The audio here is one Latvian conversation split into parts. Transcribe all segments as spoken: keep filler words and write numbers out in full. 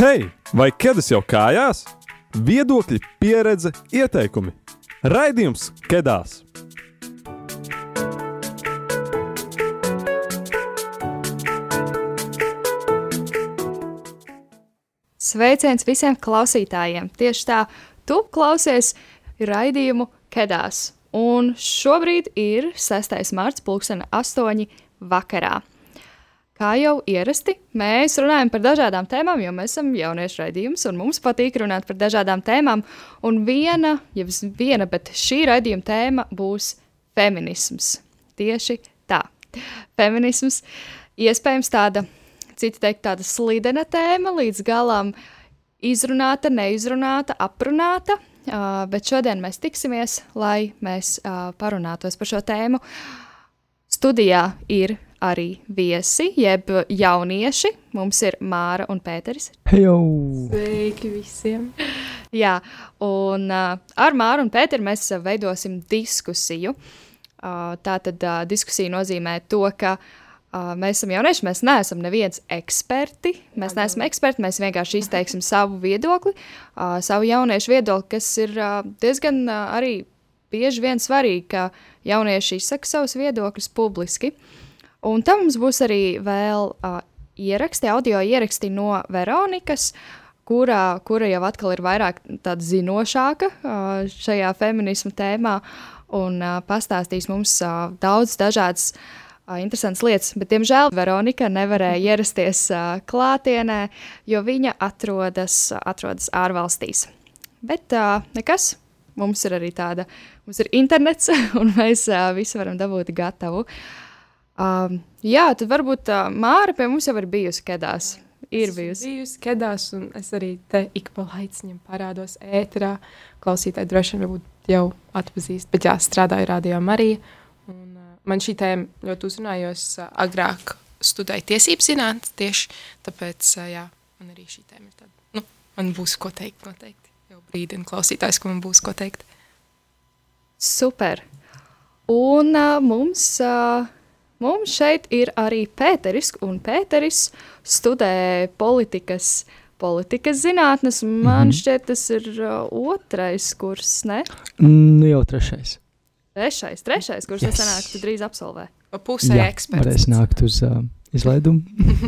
Hei, vai Kedas jau kājās? Viedokļi, pieredze, ieteikumi. Raidījums Kedās. Sveiciens visiem klausītājiem. Tieši tā, tu klausies raidījumu Kedās. Un šobrīd ir sestais marts, pulksteni astoņi vakarā. Kā jau ierasti, mēs runājam par dažādām tēmām, jo mēs esam jauniešu raidījums, un mums patīk runāt par dažādām tēmām. Un viena, ja viena, bet šī raidījuma tēma būs feminisms. Tieši tā. Feminisms, iespējams tāda, citi teikt, tāda slidena tēma, līdz galam izrunāta, neizrunāta, aprunāta, uh, bet šodien mēs tiksimies, lai mēs uh, parunātos par šo tēmu. Studijā ir arī viesi, jeb jaunieši. Mums ir Māra un Pēteris. Hejo! Sveiki visiem! Jā, un uh, ar Māru un Pēteri mēs uh, veidosim diskusiju. Uh, tātad uh, diskusija nozīmē to, ka uh, mēs esam jaunieši, mēs neesam neviens eksperti. Mēs neesam eksperti, mēs vienkārši izteiksim savu viedokli, uh, savu jauniešu viedokli, kas ir uh, diezgan uh, arī bieži vien svarīgi, ka jaunieši izsaka savus viedokļus publiski. Un tam mums būs arī vēl uh, ieraksti, audio ieraksti no Veronikas, kura, kura jau atkal ir vairāk tāda zinošāka uh, šajā feminismu tēmā un uh, pastāstīs mums uh, daudz dažādas uh, interesantas lietas. Bet, diemžēl, Veronika nevarēja ierasties uh, klātienē, jo viņa atrodas, atrodas ārvalstīs. Bet uh, nekas, mums ir arī tāda, mums ir internets, un mēs uh, visi varam dabūt gatavu. Um, jā, tad varbūt uh, Māra pie mums jau ir bijusi Kedās. Ir es bijusi. bijusi Kedās, un es arī te ik pa laiciņam parādos ēterā. Klausītāji droši vien varbūt jau atpazīst, bet jā, strādāju Radio Marija. Un, uh, man šī tēma ļoti uzrunājos, uh, agrāk studēju tiesības zinātnes tieši, tāpēc, uh, jā, man arī šī tēma ir tāda, nu, man būs ko teikt noteikti. Jau brīdina klausītājs, ka man būs ko teikt. Super. Un uh, mums... Uh, Mums šeit ir arī Pēteris, un Pēteris studē politikas, politikas zinātnes. Man mm-hmm. šķiet, tas ir uh, otrais kurs, ne? Nu jau trešais. Trešais, trešais kurs, yes. Tas sanāk, tu drīz absolvē. Pa pusē eksperts. Varēs nākt uz uh, izlaidumu.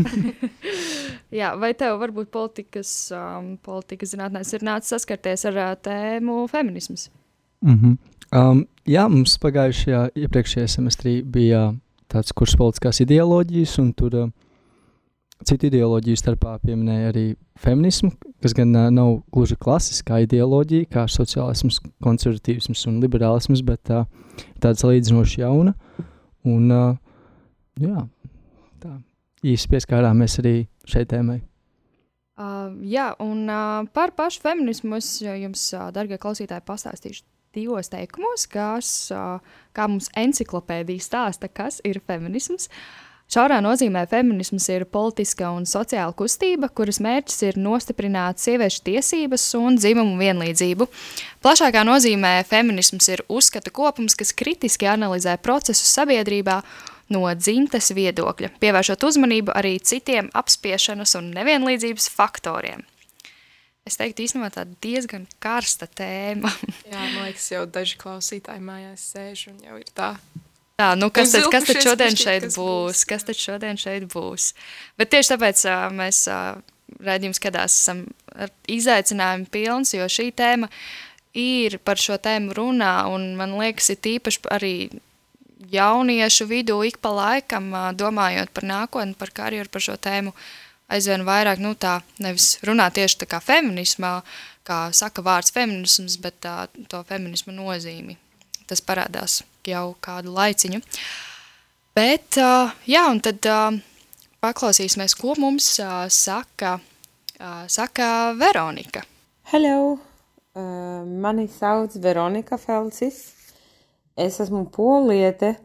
Jā, vai tev varbūt politikas, um, politikas zinātnēs ir nācis saskarties ar uh, tēmu feminisms? Mm-hmm. um, jā, mums pagājušajā iepriekšējā semestrī bija tāds kurs politiskās ideoloģijas, un tur uh, citu ideoloģiju starpā pieminēja arī feminismu, kas gan uh, nav gluži klasiskā ideoloģija, kā sociālisms, konservatīvisms un liberālisms, bet uh, tāds līdzinoši jauna. Un, uh, jā, tā īsti pieskārāmies arī šai tēmai. Uh, jā, un uh, par pašu feminismu es jums, uh, dargie klausītāji, pastāstīšu divos teikumos, kas, uh, kā mums enciklopēdija stāsta, kas ir feminisms. Šaurā nozīmē feminisms ir politiska un sociāla kustība, kuras mērķis ir nostiprināt sieviešu tiesības un dzimumu vienlīdzību. Plašākā nozīmē feminisms ir uzskata kopums, kas kritiski analizē procesus sabiedrībā no dzimtes viedokļa, pievēršot uzmanību arī citiem apspiešanas un nevienlīdzības faktoriem. Es teiktu, īstenībā tā diezgan karsta tēma. Jā, man liekas, jau daži klausītāji mājās sēž un jau ir tā. Tā, nu kas tad, kas tad šodien šķiet, šeit kas būs? būs? Kas tad šodien šeit būs? Bet tieši tāpēc uh, mēs uh, raidījums Kedās esam ar izaicinājumu pilns, jo šī tēma ir par šo tēmu runā, un man liekas, ir tīpaši arī jauniešu vidū ik pa laikam uh, domājot par nākotni, par karjeru, par šo tēmu, aizvien vairāk, nu tā, nevis runā tieši tā kā feminismā, kā saka vārds feminisms, bet tā, to feminismu nozīmi. Tas parādās jau kādu laiciņu. Bet, uh, jā, un tad uh, paklausīsimies, ko mums uh, saka, uh, saka Veronika. Hello, uh, mani sauc Veronika Felcis. Es esmu poliete.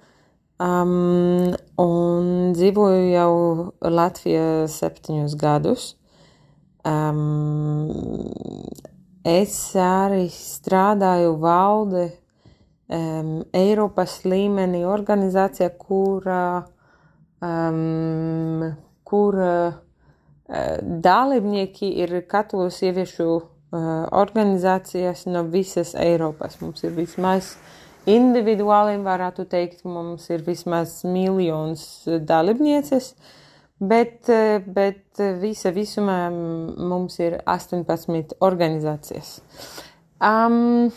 Um, un dzīvoju jau Latvijā septiņus gadus. Um, es arī strādāju valde um, Eiropas līmenī organizācija, kura, um, kura dalībnieki ir katoļu sieviešu organizācijas no visas Eiropas. Mums ir vismaz individuāli, varētu teikt, mums ir vismaz miljons dalībnieces, bet, bet visa visumā mums ir astoņpadsmit organizācijas. Um,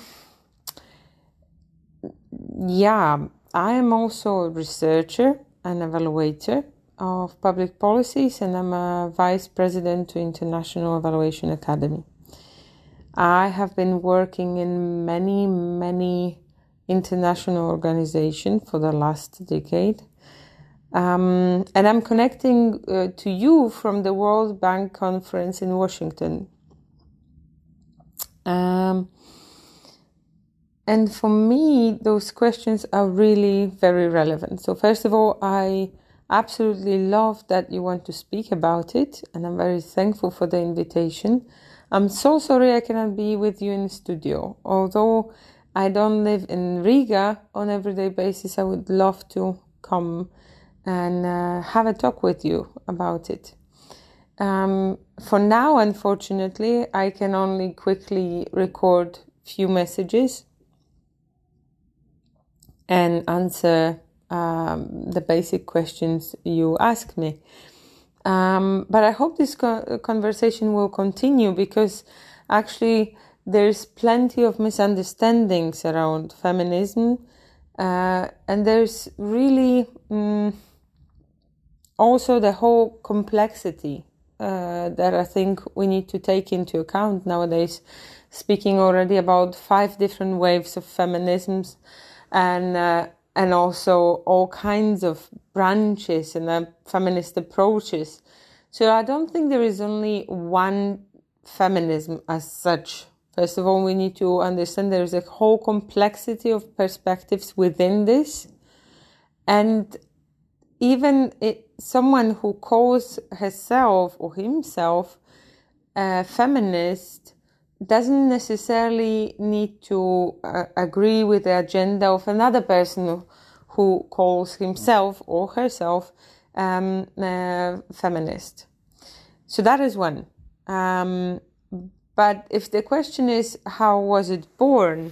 yeah, I am also a researcher and evaluator of public policies, and I'm a vice president to International Evaluation Academy. I have been working in many, many international organizations for the last decade. Um, and I'm connecting uh, to you from the World Bank Conference in Washington. Um, and for me, those questions are really very relevant. So first of all, I absolutely love that you want to speak about it, and I'm very thankful for the invitation. I'm so sorry I cannot be with you in the studio. Although I don't live in Riga on an everyday basis, I would love to come and uh, have a talk with you about it. Um, for now, unfortunately, I can only quickly record few messages and answer um, the basic questions you ask me. Um, but I hope this co- conversation will continue, because actually there's plenty of misunderstandings around feminism, uh, and there's really um, also the whole complexity uh, that I think we need to take into account nowadays, speaking already about five different waves of feminisms, and uh, and also all kinds of branches and uh, feminist approaches. So I don't think there is only one feminism as such. First of all, we need to understand there is a whole complexity of perspectives within this. And even it, someone who calls herself or himself a feminist doesn't necessarily need to uh, agree with the agenda of another person who calls himself or herself um, uh, feminist. So that is one. Um, but if the question is, how was it born?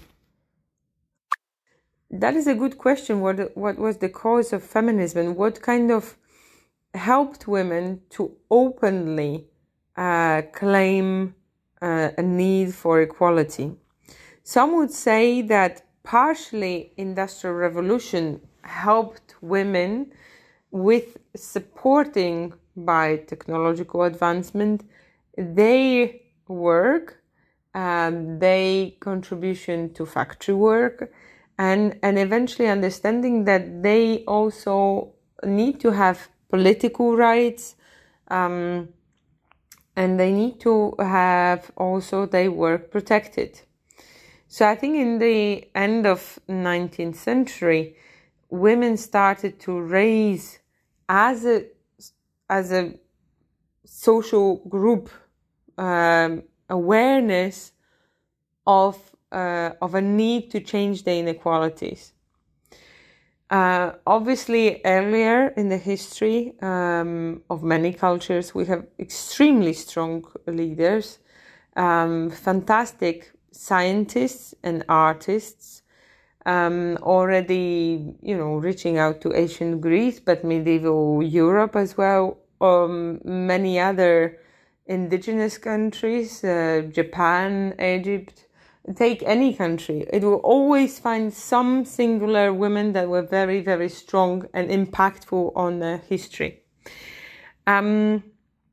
That is a good question. What, what was the cause of feminism, and what kind of helped women to openly uh, claim Uh, a need for equality? Some would say that partially Industrial Revolution helped women with supporting by technological advancement their work, um, their contribution to factory work, and, and eventually understanding that they also need to have political rights, um, and they need to have also their work protected. So I think in the end of nineteenth century, women started to raise as a as a social group um, awareness of uh, of a need to change the inequalities. Uh, obviously, earlier in the history um, of many cultures, we have extremely strong leaders, um, fantastic scientists and artists, um, already, you know, reaching out to ancient Greece, but medieval Europe as well, um, many other indigenous countries, uh, Japan, Egypt. Take any country, it will always find some singular women that were very, very strong and impactful on the history. Um,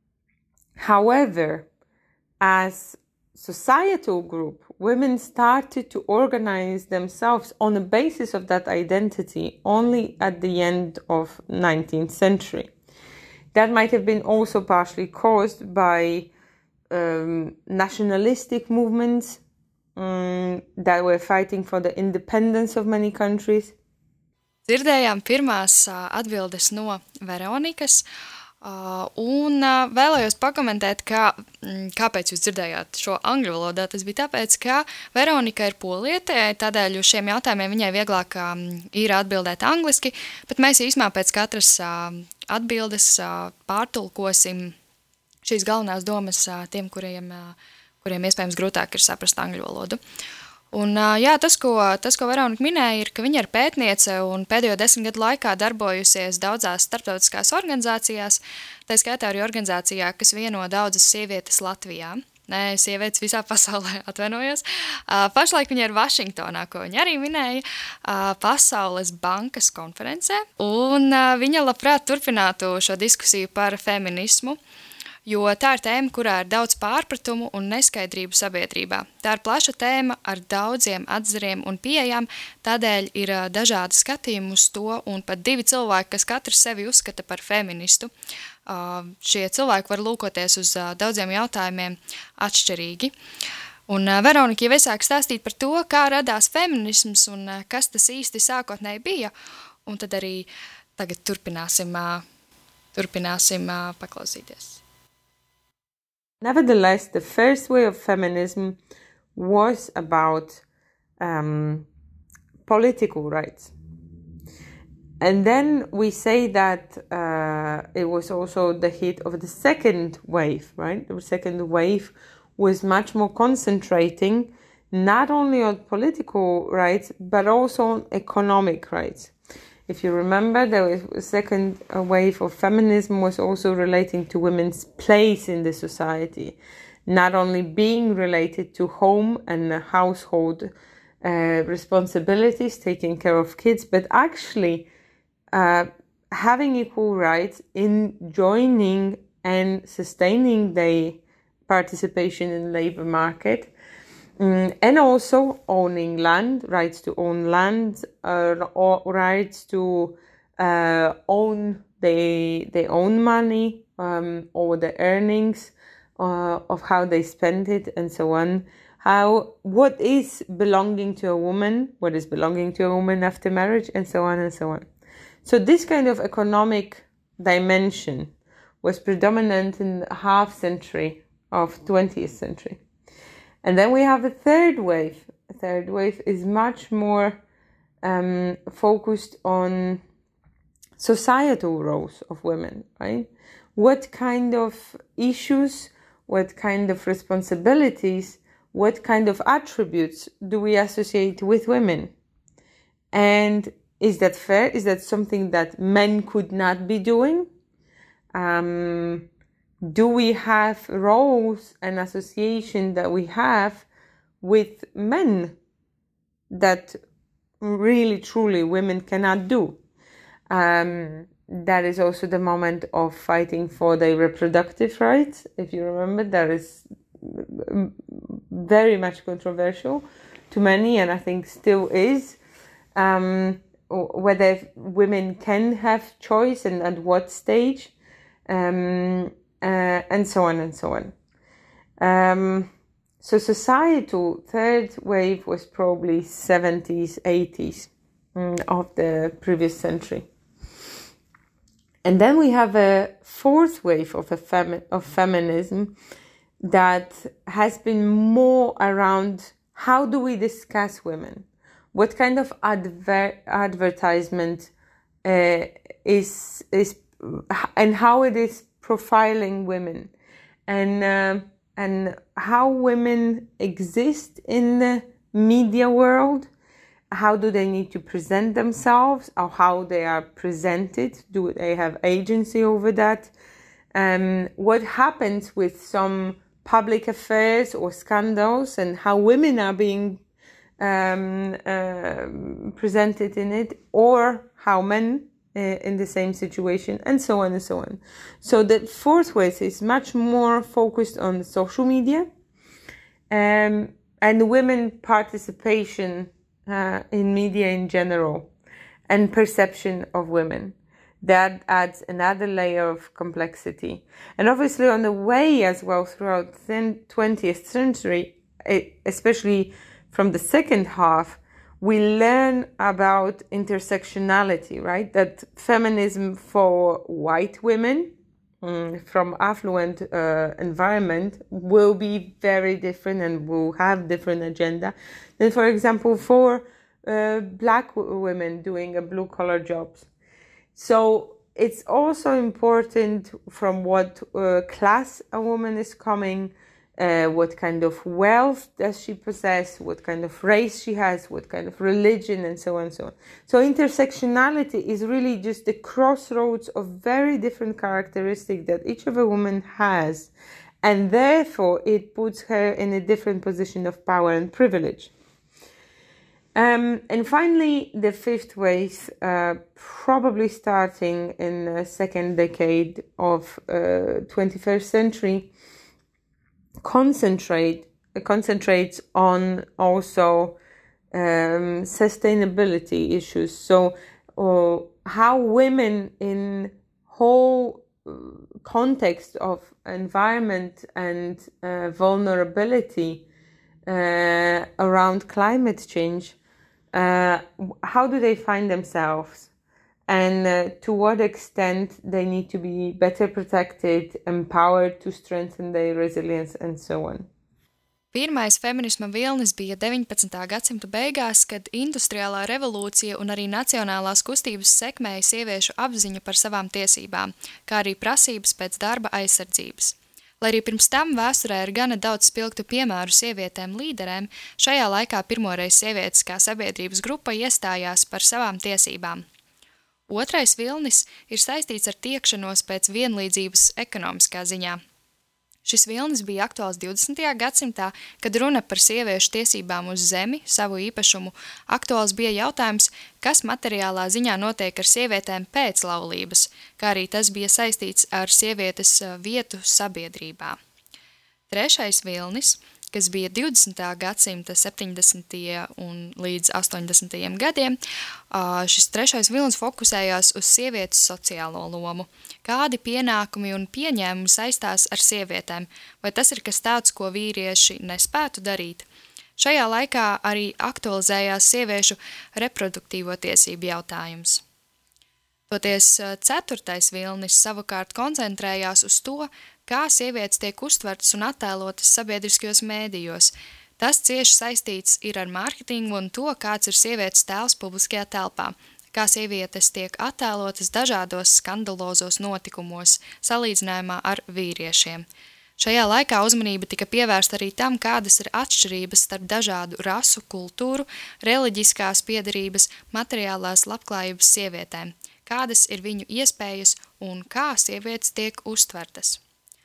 however, as societal group, women started to organize themselves on the basis of that identity only at the end of nineteenth century. That might have been also partially caused by um, nationalistic movements um, that were fighting for the independence of many countries. Dzirdējām pirmās uh, atbildes no Veronikas, uh, un uh, vēlējos pakomentēt, kā, mm, kāpēc jūs dzirdējāt šo angļu valodā. Tas bija tāpēc, ka Veronika ir poliete, tādēļ uz šiem jautājumiem viņai vieglāk um, ir atbildēt angliski, bet mēs īsumā pēc katras uh, atbildes uh, pārtulkosim šīs galvenās domas tiem, kuriem, kuriem iespējams grūtāk ir saprast angļu valodu. Un, jā, tas, ko, tas, ko Veronika minēja, ir, ka viņa ir pētniece un pēdējo desmit gadu laikā darbojusies daudzās starptautiskās organizācijās, tā skaitā arī organizācijā, kas vieno daudzas sievietes Latvijā. Nē, sievietes visā pasaulē, atvainojos. Uh, pašlaik viņa ir Vašingtonā, ko viņa arī minēja, uh, Pasaules bankas konferencē, un uh, viņa labprāt turpinātu šo diskusiju par feminismu, jo tā ir tēma, kurā ir daudz pārpratumu un neskaidrību sabiedrībā. Tā ir plaša tēma ar daudziem atzariem un pieejām, tādēļ ir uh, dažādi skatījumi uz to, un pat divi cilvēki, kas katrs sevi uzskata par feministu. Uh, šie cilvēki var lūkoties uz uh, daudziem jautājumiem atšķirīgi. Un uh, Veronika jau iesāk stāstīt par to, kā radās feminisms un uh, kas tas īsti sākotnēji bija, un tad arī tagad turpināsim, uh, turpināsim uh, paklausīties. Nevertheless, the first wave of feminism was about um, political rights. And then we say that uh, it was also the hit of the second wave, right? The second wave was much more concentrating not only on political rights, but also on economic rights. If you remember, the second wave of feminism was also relating to women's place in the society, not only being related to home and household uh, responsibilities, taking care of kids, but actually uh, having equal rights in joining and sustaining their participation in the labor market. Mm, and also owning land, rights to own land, uh, or rights to uh, own their, their own money um, or the earnings uh, of how they spend it and so on. How, what is belonging to a woman, what is belonging to a woman after marriage, and so on and so on. So this kind of economic dimension was predominant in the half century of twentieth century. And then we have a third wave. A third wave is much more um, focused on societal roles of women, right? What kind of issues, what kind of responsibilities, what kind of attributes do we associate with women? And is that fair? Is that something that men could not be doing? Um, Do we have roles and association that we have with men that really, truly women cannot do? Um, that is also the moment of fighting for their reproductive rights. If you remember, that is very much controversial to many, and I think still is, um, whether women can have choice and at what stage. Um, Uh, and so on and so on. Um, so societal third wave was probably seventies, eighties um, of the previous century. And then we have a fourth wave of, a femi- of feminism that has been more around how do we discuss women? What kind of adver- advertisement uh, is, is, and how it is profiling women, and uh, and how women exist in the media world. How do they need to present themselves, or how they are presented? Do they have agency over that? Um, what happens with some public affairs or scandals, and how women are being um, uh, presented in it, or how men in the same situation, and so on and so on. So the fourth wave is much more focused on social media um, and women participation uh, in media in general and perception of women. That adds another layer of complexity. And obviously on the way as well throughout the twentieth century, especially from the second half, we learn about intersectionality, right? That feminism for white women um, from affluent uh, environment will be very different and will have different agenda than, for example, for uh, black w- women doing a blue collar jobs. So it's also important from what uh, class a woman is coming, uh, what kind of wealth does she possess, what kind of race she has, what kind of religion, and so on and so on. So intersectionality is really just the crossroads of very different characteristics that each of a woman has, and therefore it puts her in a different position of power and privilege. Um, and finally, the fifth wave, uh, probably starting in the second decade of uh, twenty-first century, concentrate uh, concentrates on also um, sustainability issues. So, uh, how women in whole context of environment and uh, vulnerability uh, around climate change. Uh, how do they find themselves, and uh, to what extent they need to be better protected, empowered to strengthen their resilience, and so on. Pirmais feminisma vilnis bija deviņpadsmitā gadsimta beigās, kad industriālā revolūcija un arī nacionālās kustības sekmēja sieviešu apziņu par savām tiesībām, kā arī prasības pēc darba aizsardzības. Lai arī pirms tam vēsturē ir gana daudz spilgtu piemēru sievietēm līderēm, šajā laikā pirmoreiz sievietes kā sabiedrības grupa iestājās par savām tiesībām. Otrais vilnis ir saistīts ar tiekšanos pēc vienlīdzības ekonomiskā ziņā. Šis vilnis bija aktuāls divdesmitajā gadsimtā, kad runa par sieviešu tiesībām uz zemi, savu īpašumu, aktuāls bija jautājums, kas materiālā ziņā notiek ar sievietēm pēc laulības, kā arī tas bija saistīts ar sievietes vietu sabiedrībā. Trešais vilnis, kas bija divdesmitā gadsimta septiņdesmitajie un līdz astoņdesmitajiem gadiem, šis trešais vilnis fokusējās uz sievietes sociālo lomu. Kādi pienākumi un pieņēmumi saistās ar sievietēm, vai tas ir kas tāds, ko vīrieši nespētu darīt? Šajā laikā arī aktualizējās sieviešu reproduktīvo tiesību jautājums. Toties ceturtais vilnis savukārt koncentrējās uz to, kā sievietes tiek uztvertas un attēlotas sabiedriskajos mēdījos. Tas cieši saistīts ir ar mārketingu un to, kāds ir sievietes tēls publiskajā telpā, kā sievietes tiek attēlotas dažādos skandalozos notikumos, salīdzinājumā ar vīriešiem. Šajā laikā uzmanība tika pievērsta arī tam, kādas ir atšķirības starp dažādu rasu, kultūru, reliģiskās piedarības, materiālās labklājības sievietēm, kādas ir viņu iespējas un kā sievietes tiek uztvertas.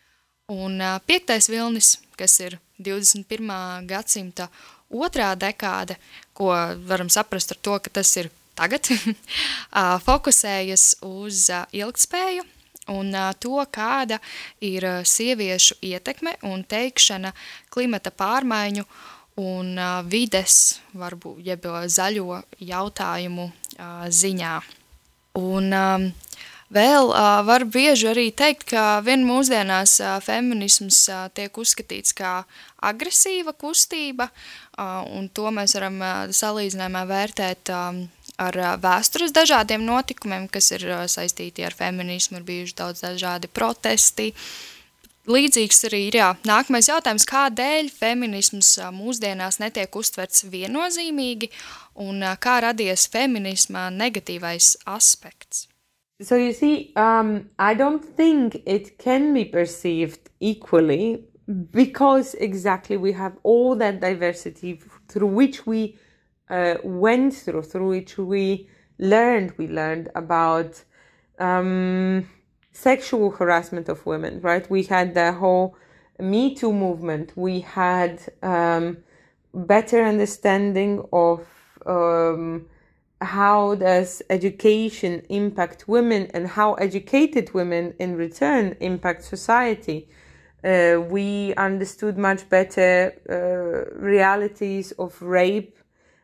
Un piektais vilnis, kas ir divdesmit pirmā gadsimta otrā dekāde, ko varam saprast ar to, ka tas ir tagad, fokusējas uz ilgtspēju un to, kāda ir sieviešu ietekme un teikšana klimata pārmaiņu un vides, varbūt, jeb zaļo jautājumu ziņā. Un vēl uh, var bieži arī teikt, ka vien mūsdienās uh, feminisms uh, tiek uzskatīts kā agresīva kustība, uh, un to mēs varam uh, salīdzinājumā vērtēt um, ar uh, vēstures dažādiem notikumiem, kas ir uh, saistīti ar feminismu, ir bijuši daudz dažādi protesti. Līdzīgs arī ir, jā, nākamais jautājums, kādēļ feminisms uh, mūsdienās netiek uztverts viennozīmīgi, un uh, kā radies feminismā negatīvais aspekts? So you see, um, I don't think it can be perceived equally because exactly we have all that diversity through which we uh, went through, through which we learned. We learned about um, sexual harassment of women, right? We had the whole Me Too movement. We had um, better understanding of um, how does education impact women and how educated women in return impact society. Uh, we understood much better uh, realities of rape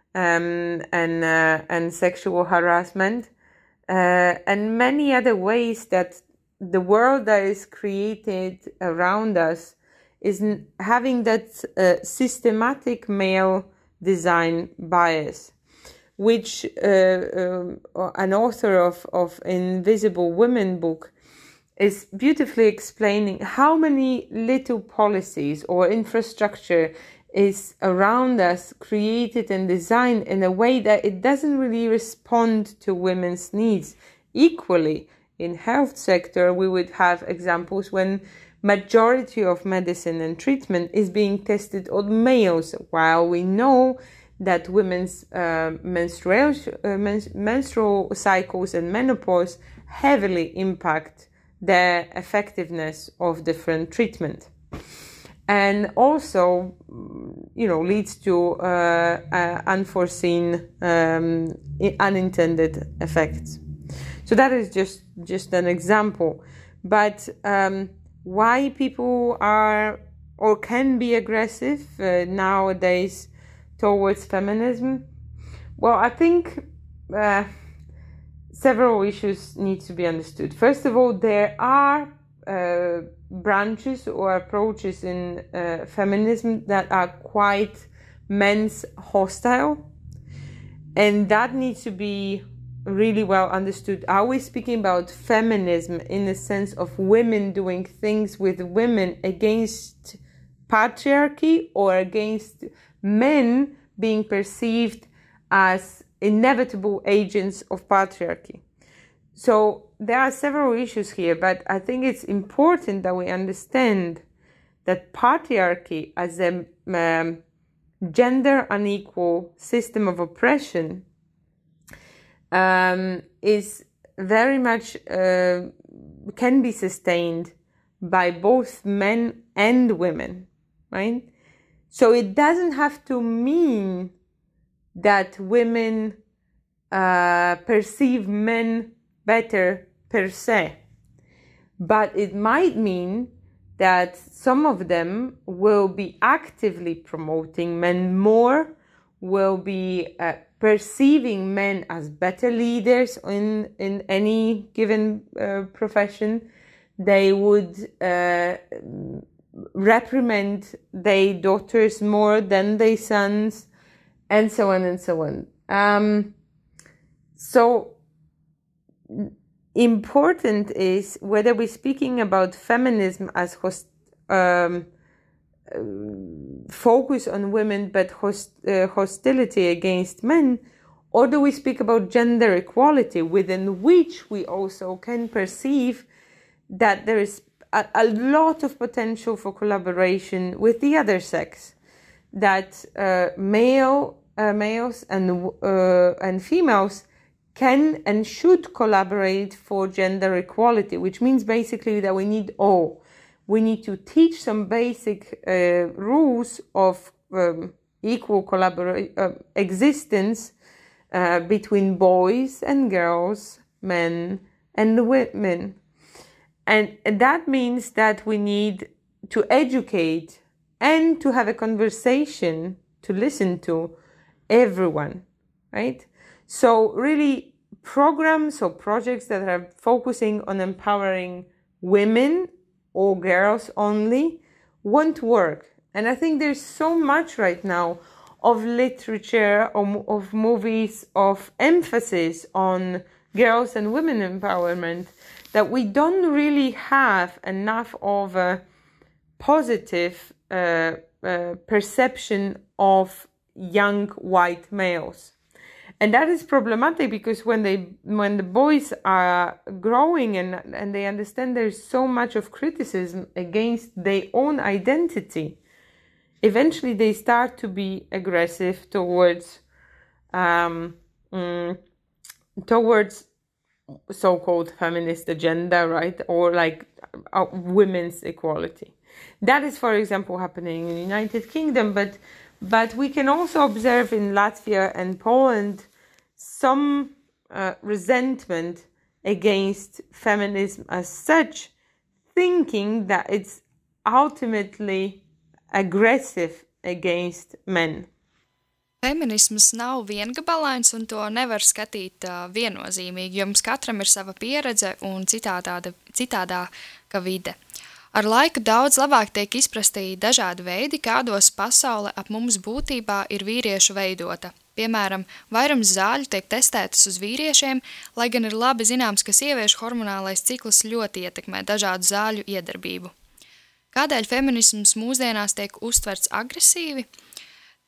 um, and uh, and sexual harassment uh, and many other ways that the world that is created around us is n- having that uh, systematic male design bias, which uh, um, an author of, of Invisible Women book is beautifully explaining how many little policies or infrastructure is around us created and designed in a way that it doesn't really respond to women's needs equally in health sector, we would have examples when majority of medicine and treatment is being tested on males, while we know that women's uh, menstrual, uh, men- menstrual cycles and menopause heavily impact the effectiveness of different treatment. And also, you know, leads to uh, uh, unforeseen, um, unintended effects. So that is just, just an example. But um, why people are or can be aggressive uh, nowadays towards feminism? Well, I think uh, several issues need to be understood. First of all, there are uh, branches or approaches in uh, feminism that are quite men's hostile, and that needs to be really well understood. Are we speaking about feminism in the sense of women doing things with women against patriarchy, or against men being perceived as inevitable agents of patriarchy? So there are several issues here, but I think it's important that we understand that patriarchy as a um, gender unequal system of oppression um, is very much uh, can be sustained by both men and women, right? So it doesn't have to mean that women uh, perceive men better per se, but it might mean that some of them will be actively promoting men more, will be uh, perceiving men as better leaders in, in any given uh, profession. They would uh, reprimand their daughters more than their sons, and so on and so on. Um, so important is whether we're speaking about feminism as host, um, uh, focus on women but host, uh, hostility against men, or do we speak about gender equality, within which we also can perceive that there is a, a lot of potential for collaboration with the other sex, that uh, male uh, males and uh, and females can and should collaborate for gender equality, which means basically that we need all. We need to teach some basic uh, rules of um, equal collabora- uh, existence uh, between boys and girls, men and women. And that means that we need to educate and to have a conversation, to listen to everyone, right? So really, programs or projects that are focusing on empowering women or girls only won't work. And I think there's so much right now of literature, or of movies, of emphasis on girls and women empowerment, that we don't really have enough of a positive uh, uh, perception of young white males. And that is problematic, because when they when the boys are growing and and they understand there's so much of criticism against their own identity, eventually they start to be aggressive towards um, mm, towards so-called feminist agenda, right? Or like uh, women's equality. That is, for example, happening in the United Kingdom, but but we can also observe in Latvia and Poland some uh, resentment against feminism as such, thinking that it's ultimately aggressive against men. Feminisms nav viengabalains, un to nevar skatīt uh, viennozīmīgi, jo mums katram ir sava pieredze un citādā, citādāka vide. Ar laiku daudz labāk tiek izprasti dažādi veidi, kādos pasaule ap mums būtībā ir vīriešu veidota. Piemēram, vairums zāļu tiek testētas uz vīriešiem, lai gan ir labi zināms, ka sieviešu hormonālais cikls ļoti ietekmē dažādu zāļu iedarbību. Kādēļ feminisms mūsdienās tiek uztverts agresīvi?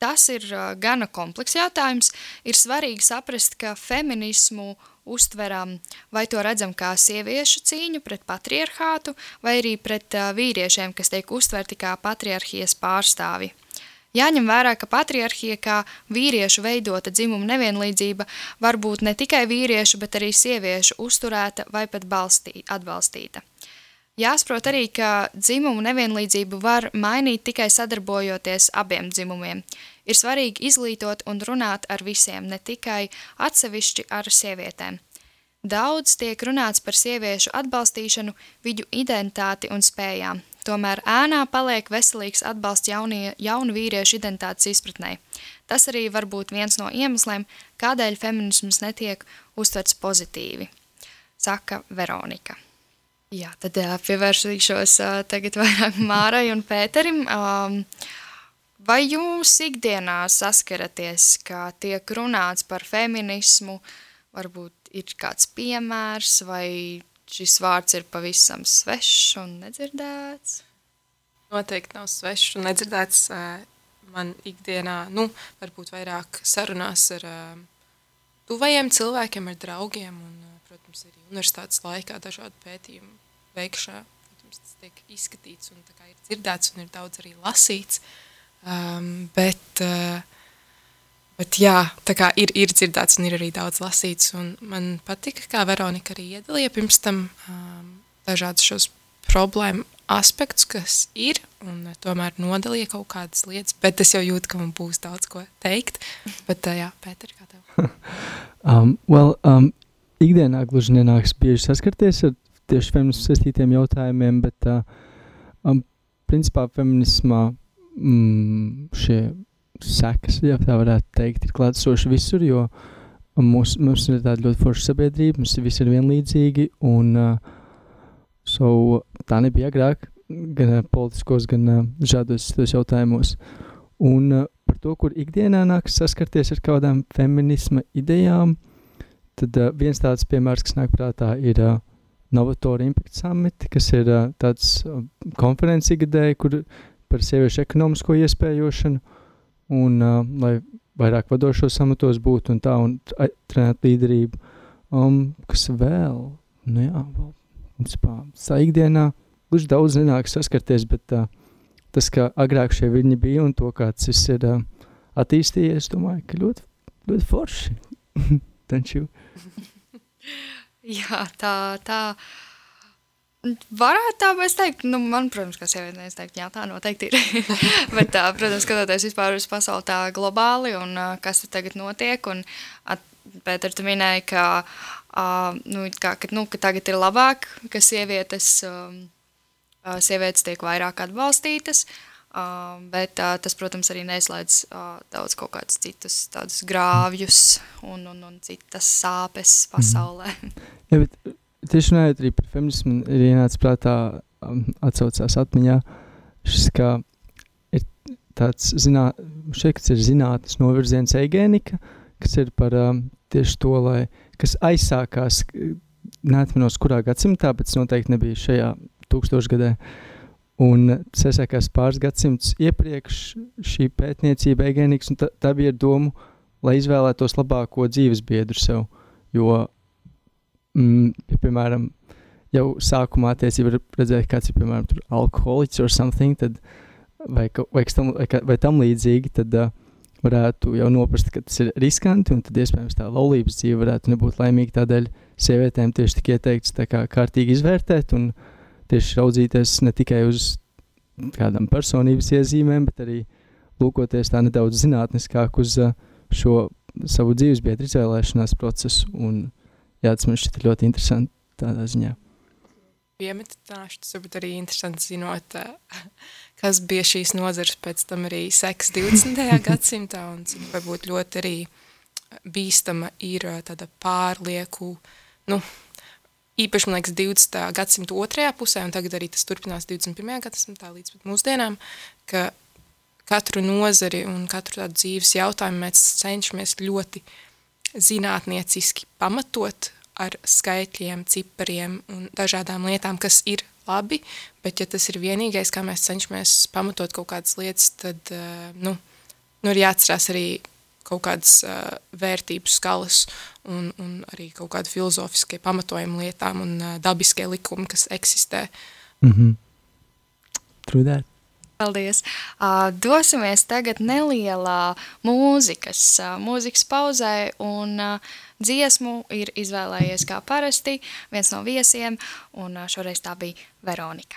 tas ir uh, gana komplekss jautājums. Ir svarīgi saprast, ka feminismu uztveram vai to redzam kā sieviešu cīņu pret patriarchātu, vai arī pret uh, vīriešiem, kas tiek uztverti kā patriarhijas pārstāvi. Jāņem vērā, ka patriarhija kā vīriešu veidota dzimuma nevienlīdzība var būt ne tikai vīriešu, bet arī sieviešu uzturēta vai pat balstī, atbalstīta. Jāsaprot arī, ka dzimumu nevienlīdzību var mainīt tikai sadarbojoties abiem dzimumiem. Ir svarīgi izglītot un runāt ar visiem, ne tikai atsevišķi ar sievietēm. Daudz tiek runāts par sieviešu atbalstīšanu, viņu identitāti un spējām. Tomēr ēnā paliek veselīgs atbalsts jaunie, jaunu vīriešu identitātes izpratnē. Tas arī var būt viens no iemesliem, kādēļ feminisms netiek uztverts pozitīvi, saka Veronika. Jā, tad jā, pievēršīšos uh, tagad vairāk Mārai un Pēterim. Um, vai jūs ikdienā saskaraties, kā tiek runāts par feminismu, varbūt ir kāds piemērs, vai šis vārds ir pavisam svešs un nedzirdēts? Noteikti nav svešs un nedzirdēts. Man ikdienā, nu, varbūt vairāk sarunās ar tuvajiem cilvēkiem, ar draugiem un, protams, arī universitātes laikā dažādu pētījumu veikšā. Protams, tas tiek izskatīts un tā kā ir dzirdēts un ir daudz arī lasīts. Um, bet, uh, bet jā, tā kā ir, ir dzirdēts un ir arī daudz lasīts. Un man patika, kā Veronika arī iedalīja pirms tam um, dažādus šos problēmu aspektus, kas ir, un tomēr nodalīja kaut kādas lietas, bet es jau jūtu, ka man būs daudz ko teikt. Bet uh, jā, Pēter, kā tev? um, well, um, ikdienā gluži nenāks bieži saskarties ar tieši feminismu saistītiem jautājumiem, bet uh, um, principā feminismā mm, šie sekas, ja tā varētu teikt, ir klātsoši visur, jo mums, mums ir tāda ļoti forša sabiedrība, mums visi ir vienlīdzīgi, un uh, so, tā nebija agrāk, gan uh, politiskos, gan uh, žādos tos jautājumos. Un uh, par to, kur ikdienā nāks saskarties ar kādām feminisma idejām, tad uh, viens tāds piemērs, kas nāk prātā, ir uh, Novatora Impact Summit, kas ir uh, tāds uh, konferenci gadēji, kur par sieviešu ekonomisko iespējošanu, un uh, lai vairāk vadošos amatos būtu un tā, un trenēt līderību. Um, kas vēl? Nu jā, vēl, principā, tā ikdienā gluži daudz nenāk saskarties, bet uh, tas, ka agrāk šie viļņi bija un to, kāds viss ir uh, attīstījies, domāju, ka ļoti, ļoti forši. Don't you? Jā, tā, tā, varētu tā mēs teikt, nu, man, protams, kā sieviete, es teiktu, jā, tā noteikti ir, bet, tā, protams, skatoties vispār uz pasauli tā globāli un uh, kas tur tagad notiek, un at, Pēter, tu minēji, ka, uh, nu, kā, ka, nu, ka tagad ir labāk, ka sievietes, um, uh, sievietes tiek vairāk atbalstītas, Uh, bet uh, tas, protams, arī neizslēdz uh, daudz kaut kādus citus tādus grāvjus un, un, un citas sāpes pasaulē. Jā, bet tieši runājot arī par feminismu, ir ienācis prātā, um, atsaucās atmiņā, šis, ka ir tāds, zinā, šeit, kas ir zinātnes novirziens eigēnika, kas ir par um, tieši to, lai, kas aizsākās, neatminos kurā gadsimtā, bet tas noteikti nebija šajā tūkstošgadē. Un tas iesākās pāris gadsimtus iepriekš šī pētniecība eigēnikas, un tā, tā bija ar domu, lai izvēlētos labāko dzīves biedru sev. Jo, mm, ja, piemēram, jau sākumā attiecība redzēt, kāds ir, piemēram, tur alkoholiķis or something, tad, vai, vai, tam, vai, vai tam līdzīgi, tad uh, varētu jau noprast, ka tas ir riskanti, un tad iespējams tā laulības dzīve varētu nebūt laimīga, tādēļ sievietēm tieši tik ieteikts tā kā kārtīgi izvērtēt, un tieši raudzīties ne tikai uz kādām personības iezīmēm, bet arī lūkoties tā nedaudz zinātniskāk uz uh, šo savu dzīvesbiedru izvēlēšanās procesu. Un jā, tas man šķita ļoti interesanti tādā ziņā. Piemetināšu, tas varbūt arī interesanti zinot, uh, kas bija šīs nozares pēc tam arī seks divdesmitajā gadsimtā, un cik varbūt ļoti arī bīstama ir uh, tāda pārlieku, nu, īpaši, man liekas, divdesmitā gadsimta otrajā pusē, un tagad arī tas turpinās divdesmit pirmajā gadsimtā līdz pat mūsdienām, ka katru nozari un katru tādu dzīves jautājumu mēs cenšamies ļoti zinātnieciski pamatot ar skaitļiem, cipariem un dažādām lietām, kas ir labi, bet ja tas ir vienīgais, kā mēs cenšamies pamatot kaut kādas lietas, tad, nu, nu, ir jāatcerās arī kaut kādas uh, vērtību skalas un, un arī kaut kādi filozofiskie pamatojumi lietām un uh, dabiskie likumi, kas eksistē. Mhm. True that. Paldies. Uh, dosimies tagad nelielā mūzikas, uh, mūzikas pauzē, un uh, dziesmu ir izvēlējies kā parasti viens no viesiem, un uh, šoreiz tā bija Veronika.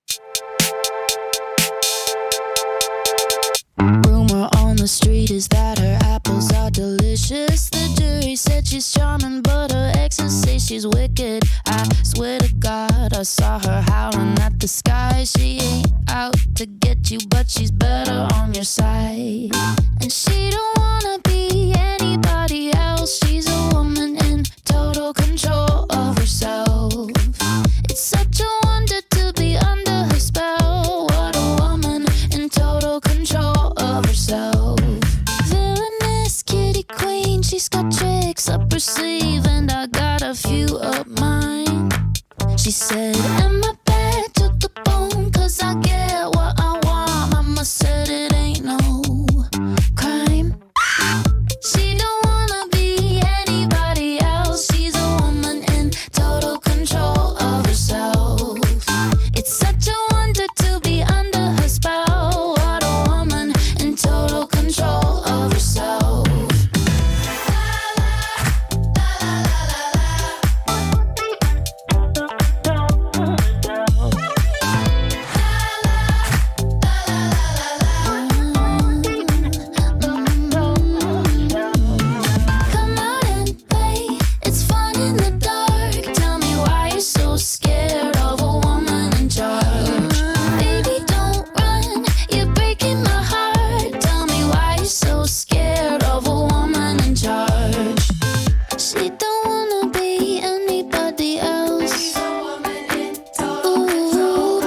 Rumor on the street is that her apples are delicious. The jury said she's charming, but her exes say she's wicked. I swear to God, I saw her howling at the sky. She ain't out to get you, but she's better on your side. And she don't wanna be anybody else. She's a woman in total control of herself. It's such a wonder to be under her spell. What a woman in total control of herself. Villainous kitty queen, she's got tricks up her sleeve, and I got a few up mine. She said, am I bad to the bone? Cause I get what I want. Mama said it ain't no crime. She don't wanna be anybody else. She's a woman in total control of herself. It's such a wonder to be under her spell. What a woman in total control of herself. Come out and play, it's fun in the dark. Tell me why you're so scared of a woman in charge. Baby, don't run, you're breaking my heart. Tell me why you're so scared of a woman in charge. She don't wanna be anybody else. Ooh,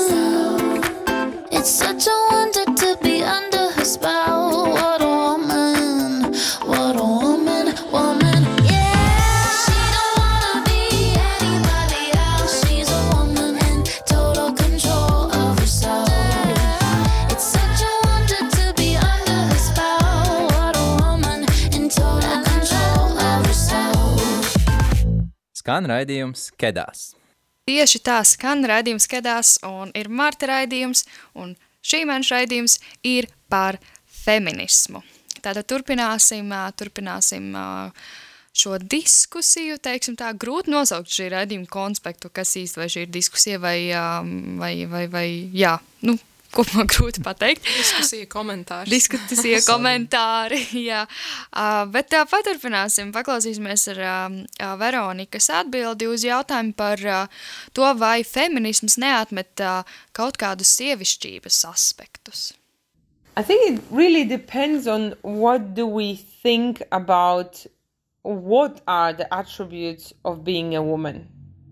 it's such a wonder to be under her spell. What a woman, what a woman, woman, yeah. She don't wanna be anybody else. She's a woman in total control of herself. It's such a wonder to be under her spell. What a woman in total control of herself. Skan raidījums Kedās. Tieši tā skan raidījums Kedās, un ir Marta raidījums, un šī mēneša raidījums ir par feminismu. Tātad turpināsim, ā, turpināsim ā, šo diskusiju, teiksim tā, grūti nosaukt šī raidījuma konspektu, kas īsti vai šī ir diskusija vai, ā, vai, vai, vai jā, nu, kopumā grūti pateikt. Diskusija komentārs. Diskusija komentāri, jā. Uh, bet uh, paturpināsim, paklausīsimies ar uh, Veronikas atbildi uz jautājumu par uh, to, vai feminisms neatmet uh, kaut kādus sievišķības aspektus. I think it really depends on what do we think about what are the attributes of being a woman.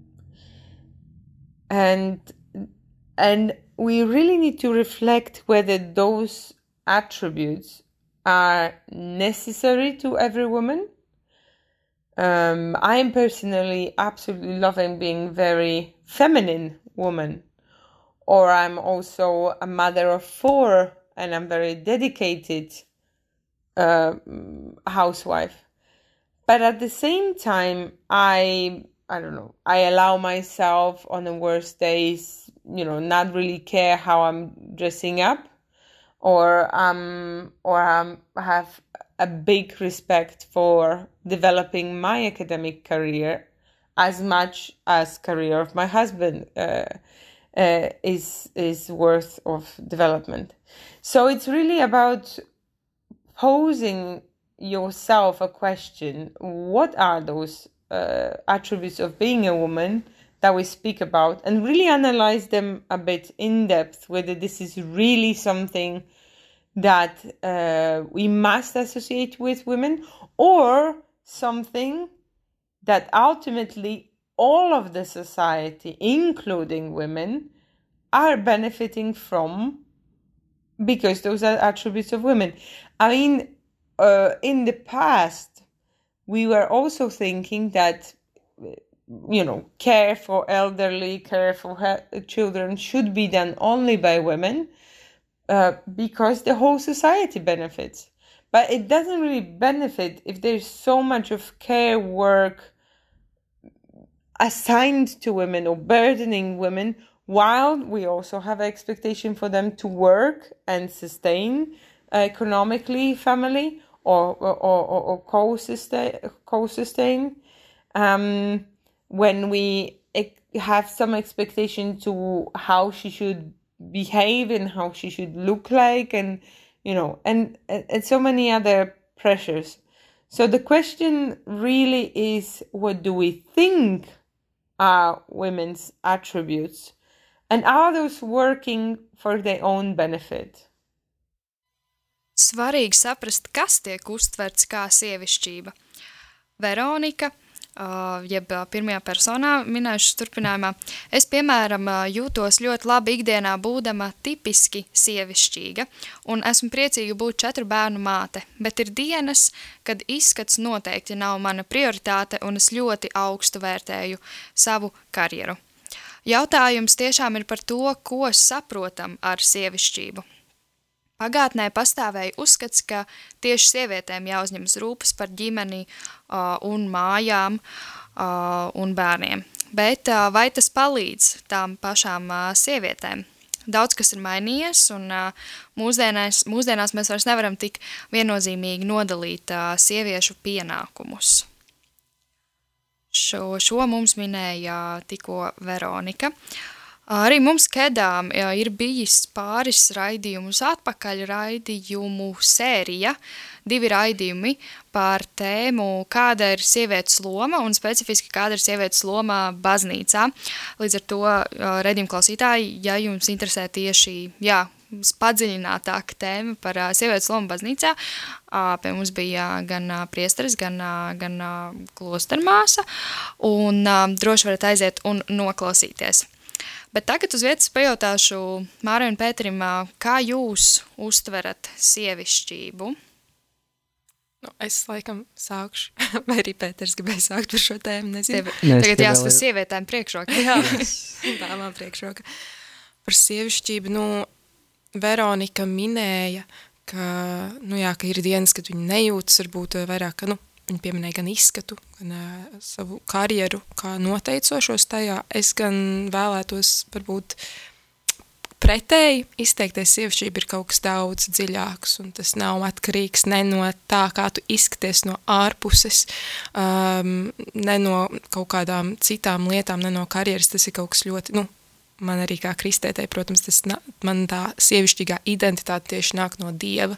And and we really need to reflect whether those attributes are necessary to every woman. Um, I am personally absolutely loving being very feminine woman, or I'm also a mother of four and I'm very dedicated uh, housewife. But at the same time, I I don't know, I allow myself on the worst days, you know, not really care how I'm dressing up, or um, or um, have a big respect for developing my academic career as much as career of my husband uh, uh, is is worth of development. So it's really about posing yourself a question: what are those uh, attributes of being a woman that we speak about, and really analyze them a bit in depth, whether this is really something that uh, we must associate with women, or something that ultimately all of the society, including women, are benefiting from, because those are attributes of women. I mean, uh, in the past, we were also thinking that, you know, care for elderly, care for he- children should be done only by women. uh, because the whole society benefits. But it doesn't really benefit if there's so much of care work assigned to women or burdening women, while we also have an expectation for them to work and sustain uh, economically family or or, or, or co-sustain. co-sustain. Um, when we have some expectation to how she should behave and how she should look like, and you know, and, and so many other pressures. So the question really is, what do we think are women's attributes, and are those working for their own benefit? Svarīgi saprast, kas tiek uztverts kā sievišķība. Veronika, Uh, jeb pirmajā personā minējušas turpinājumā. Es, piemēram, jūtos ļoti labi ikdienā būdama tipiski sievišķīga, un esmu priecīga būt četru bērnu māte, bet ir dienas, kad izskats noteikti nav mana prioritāte, un es ļoti augstu vērtēju savu karjeru. Jautājums tiešām ir par to, ko saprotam ar sievišķību. Pagātnē pastāvēja uzskats, ka tieši sievietēm jāuzņemas rūpes par ģimeni uh, un mājām uh, un bērniem. Bet uh, vai tas palīdz tām pašām uh, sievietēm? Daudz kas ir mainījies, un uh, mūsdienās, mūsdienās mēs vairs nevaram tik viennozīmīgi nodalīt uh, sieviešu pienākumus. Šo, šo mums minēja tikko Veronika. Arī mums Kedām ir bijis pāris raidījumus atpakaļ raidījumu sērija, divi raidījumi par tēmu, kāda ir sievietes loma un specifiski kāda ir sievietes loma baznīcā. Līdz ar to raidījumu klausītāji, ja jums interesē tieši, jā, padziļinātāka tēma par sievietes lomu baznīcā, pie mums bija gan priesteris, gan, gan klostermāsa, un droši varat aiziet un noklausīties. Bet tagad uz vietas pajautāšu Mārai un Pēterim, kā jūs uztverat sievišķību? Nu, es laikam sākšu, vai arī Pēters gribēja sākt par šo tēmu, nezinu. Tev, Nē, tagad jāsaka sievietēm priekšroka. Jā, tā man priekšroka. Par sievišķību, nu, Veronika minēja, ka, nu jā, ka ir dienas, kad viņa nejūtas, varbūt vairāk, ka, nu, viņa pieminēja gan izskatu, gan uh, savu karjeru, kā noteicošos tajā. Es gan vēlētos, varbūt, pretēji izteikties sievišķība ir kaut kas daudz dziļāks, un tas nav atkarīgs ne no tā, kā tu izskaties no ārpuses, um, ne no kaut kādām citām lietām, ne no karjeras. Tas ir kaut kas ļoti, nu, man arī kā kristētei, protams, tas na, man tā sievišķīgā identitāte tieši nāk no Dieva,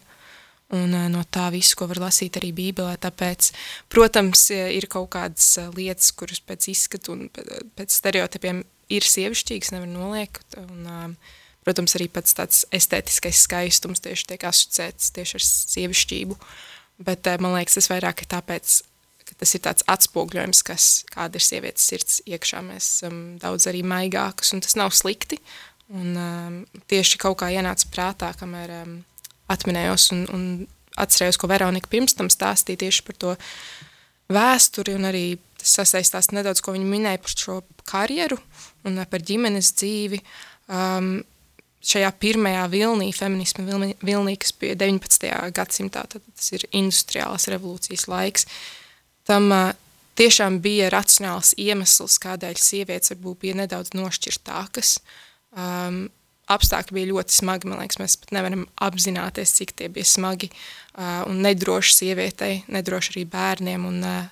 un no tā visu, ko var lasīt arī Bībelē. Tāpēc, protams, ir kaut kādas lietas, kuras pēc izskatu un pēc stereotipiem ir sievišķīgas, nevar noliekt. Un, protams, arī pats tāds estētiskais skaistums tieši tiek asociēts tieši ar sievišķību. Bet man liekas, tas vairāk ir tāpēc, ka tas ir tāds atspogļojums, kas, kāda ir sievietes sirds iekšā. Mēs esam daudz arī maigākas, un tas nav slikti. Un um, tieši kaut kā ienāca prātā, kamēr um, atminējos un, un atcerējos, ko Veronika pirms tam stāstīja tieši par to vēsturi, un arī tas sasaistās nedaudz, ko viņa minēja par šo karjeru un par ģimenes dzīvi. Um, šajā pirmajā vilnī, feminisma vilnī, vilnī, kas bija deviņpadsmitajā gadsimtā, tad tas ir industriālās revolūcijas laiks, tam uh, tiešām bija racionāls iemesls, kādēļ sievietes varbūt bija nedaudz nošķirtākas. Um, Apstākļi bija ļoti smagi, man liekas, mēs pat nevaram apzināties, cik tie bija smagi uh, un nedroši sievietei, nedroši arī bērniem, un uh,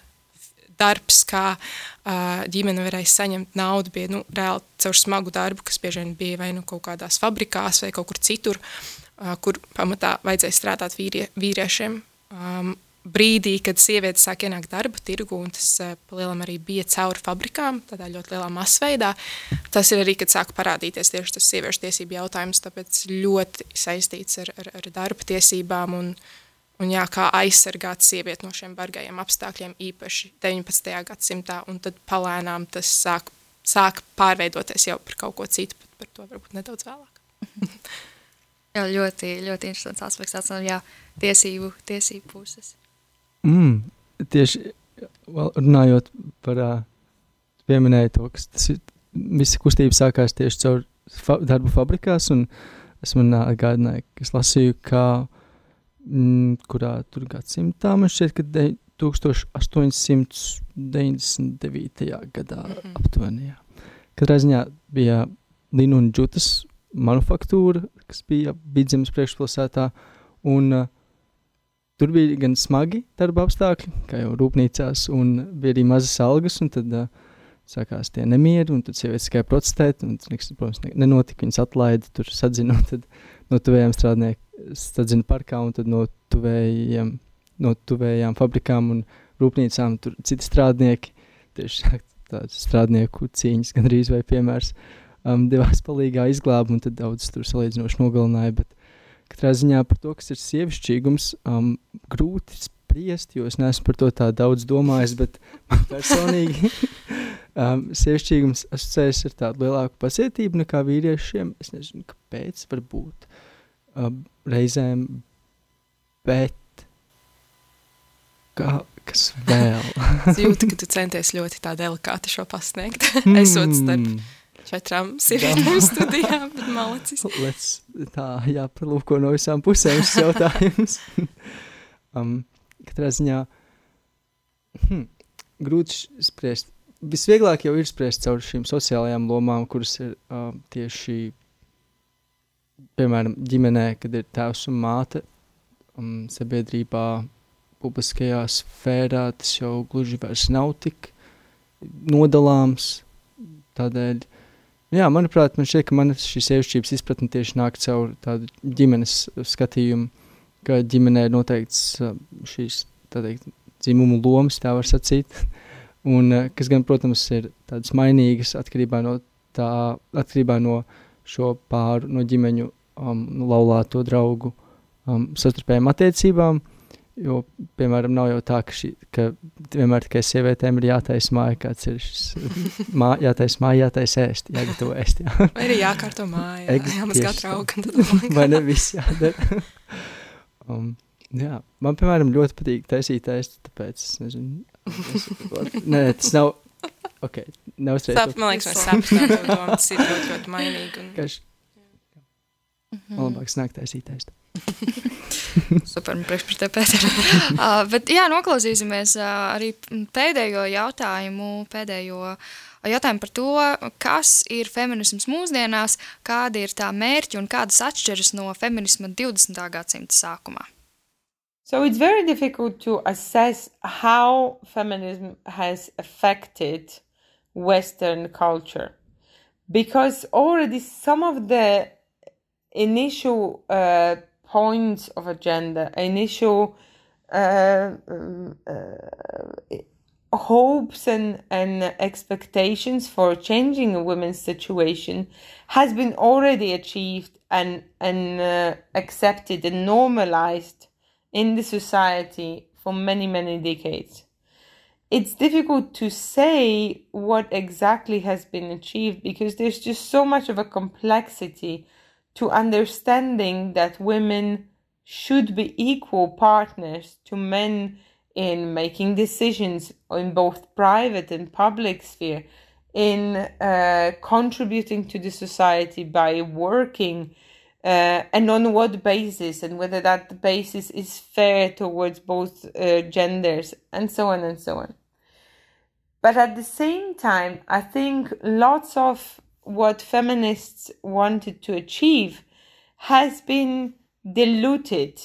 darbs, kā uh, ģimene varēja saņemt naudu, bija, nu, reāli caur smagu darbu, kas bieži vien bija vai nu kaut kādās fabrikās vai kaut kur citur, uh, kur pamatā vajadzēja strādāt vīrie, vīriešiem. Um, brīdī, kad sievietes sāk ienākt darba tirgu, un tas uh, palielam arī bija cauri fabrikām, tādā ļoti lielā masveidā, tas ir arī, kad sāk parādīties tieši tas sieviešu tiesību jautājums, tāpēc ļoti saistīts ar, ar, ar darba tiesībām un, un jā, kā aizsargāt sievieti no šiem bargajiem apstākļiem, īpaši deviņpadsmitajā gadsimtā, un tad palēnām tas sāk, sāk pārveidoties jau par kaut ko citu, bet par to varbūt nedaudz vēlāk. Jā, ļoti, ļoti interesants aspekts, tāds, jā, tiesību, tiesību puses. Mm, tieši vēl runājot par uh, pieminēju to, ka tas ir, visi kustība sākās tieši caur fa darbu fabrikās, un es man atgādināju, ka es lasīju, ka mm, kurā tur gadsimtā man šķiet, ka de, tūkstoš astoņsimt deviņdesmit devītajā gadā mm-hmm. aptuveni, jā. Katrā ziņā bija linu un džutas manufaktūra, kas bija Vidzemes priekšpilsētā, un uh, tur bija gan smagi darba apstākļi, kā jau rūpnīcās, un bija arī mazas algas, un tad uh, sākās tie nemieri, un tad sievietes tikai protestēt, un tas, protams, nenotika, viņas atlaida, tur sadzina, un tad no tuvējiem strādnieki sadzina parkā, un tad no tuvējiem no tuvējām fabrikām un rūpnīcām tur citi strādnieki, tieši tāds strādnieku cīņas gandrīz vai piemērs, um, devās palīgā izglāba un tad daudz tur salīdzinoši nogalināja, bet katrā ziņā par to, kas ir sievišķīgums, um, grūti spriest, jo es neesmu par to tā daudz domājis, bet man personīgi um, sievišķīgums asociējas ar tādu lielāku pacietību nekā vīriešiem, es nezinu, kāpēc varbūt um, reizēm, bet Kā, kas vēl? Es jūtu, ka tu centies ļoti tā delikāti šo pasniegt. Mm. Esot starp četrām sievietēm studijām, bet malacis. Let's, tā, jāpalūko no visām pusēm šis jautājums. um, katrā ziņā hm, grūti spriest. Visvieglāk jau ir spriest caur šīm sociālajām lomām, kuras ir uh, tieši, piemēram, ģimenē, kad ir tēvs un māte, um, sabiedrībā, publiskajā sfērā, tas jau gluži vairs nav tik nodalāms. Tādēļ, jā, manuprāt, man šķiet, ka man šī sievišķības izpratne tieši nāk caur tādu ģimenes skatījumu, ka ģimenē ir noteikts šīs, tā teikt, dzimumu lomas, tā var sacīt, un kas gan, protams, ir tādas mainīgas atkarībā no tā, atkarībā no šo pāru, no ģimeņu um, laulāto draugu um, sastarpējām attiecībām, jo, piemēram, nav jau tā, ka, šī, ka vienmēr tikai sievietēm ir jātaisa māja, kāds ir šis mā, jātaisa māja, jātaisa ēst, jāgatavo ēst, jā. Vai arī jākārto māja, jā, jāmazgā trauka. Vai ne viss jādara. um, jā, man, piemēram, ļoti patīk taisīt ēst, tāpēc, es nezinu, es, nē, tas nav, ok, neuzreiz. Sāp, man liekas, mēs sāpst tā doma, tas ir ļoti, ļoti mainīgi. Un... Kaž, man labāk snāk taisīt ēst. Super, man priekš par te, Pēter. uh, bet jā, noklausīsimies uh, arī pēdējo jautājumu, pēdējo jautājumu par to, kas ir feminisms mūsdienās, kādi ir tā mērķi un kādas atšķiras no feminisma divdesmitā gadsimta sākumā. So it's very difficult to assess how feminism has affected Western culture, because already some of the initial uh, points of agenda, initial uh, uh, hopes and, and expectations for changing a woman's situation has been already achieved and, and uh, accepted and normalized in the society for many, many decades. It's difficult to say what exactly has been achieved because there's just so much of a complexity to understanding that women should be equal partners to men in making decisions in both private and public sphere, in uh, contributing to the society by working, uh, and on what basis, and whether that basis is fair towards both uh, genders, and so on and so on. But at the same time, I think lots of what feminists wanted to achieve has been diluted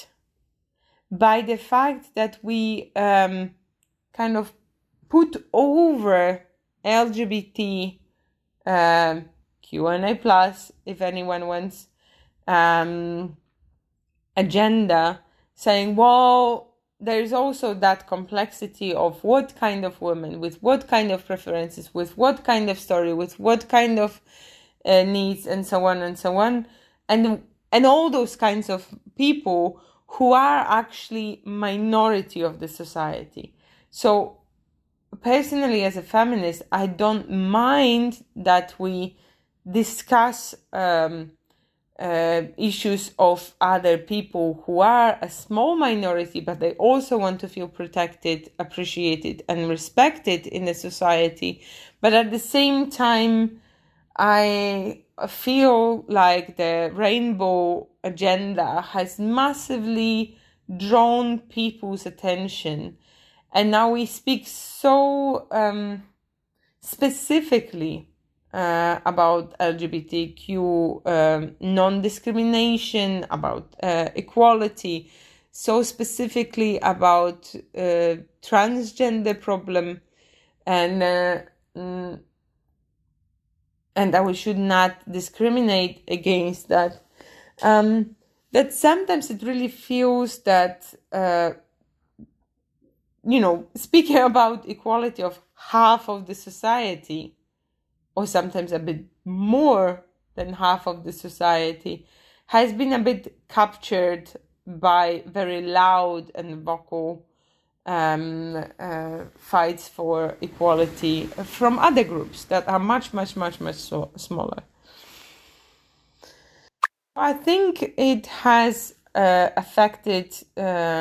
by the fact that we um, kind of put over L G B T, um, Q and A plus, if anyone wants, um, agenda, saying, well, there's also that complexity of what kind of woman, with what kind of preferences, with what kind of story, with what kind of uh, needs, and so on and so on. And, and all those kinds of people who are actually minority of the society. So personally, as a feminist, I don't mind that we discuss um, Uh, issues of other people who are a small minority, but they also want to feel protected, appreciated, and respected in the society. But at the same time, I feel like the rainbow agenda has massively drawn people's attention. And now we speak so um, specifically uh, about L G B T Q um, non-discrimination, about uh, equality, so specifically about uh, transgender problem, and uh, mm, and that we should not discriminate against that. Um, that sometimes it really feels that, uh, you know, speaking about equality of half of the society, or sometimes a bit more than half of the society, has been a bit captured by very loud and vocal um, uh, fights for equality from other groups that are much, much, much, much so smaller. I think it has uh, affected uh,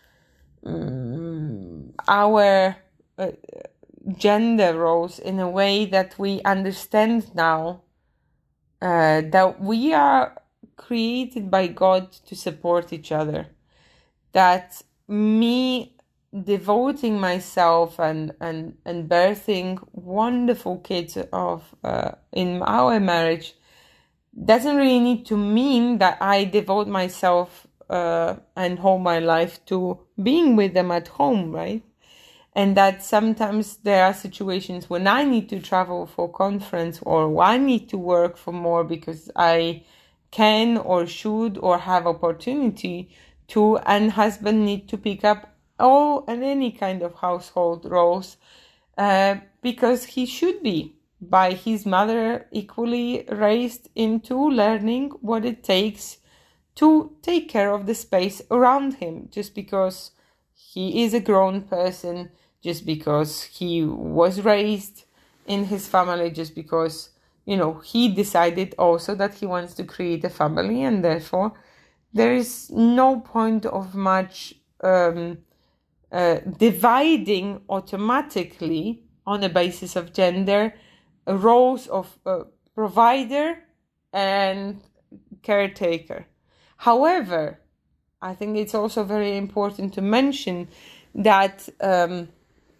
um, our uh, gender roles in a way that we understand now uh, that we are created by God to support each other. That me devoting myself and, and, and birthing wonderful kids of uh, in our marriage doesn't really need to mean that I devote myself uh, and whole my life to being with them at home, right? And that sometimes there are situations when I need to travel for conference, or I need to work for more because I can or should or have opportunity to, and husband need to pick up all and any kind of household roles uh, because he should be by his mother equally raised into learning what it takes to take care of the space around him, just because he is a grown person, just because he was raised in his family, just because, you know, he decided also that he wants to create a family, and therefore there is no point of much um, uh, dividing automatically on a basis of gender roles of uh, provider and caretaker. However, I think it's also very important to mention that um,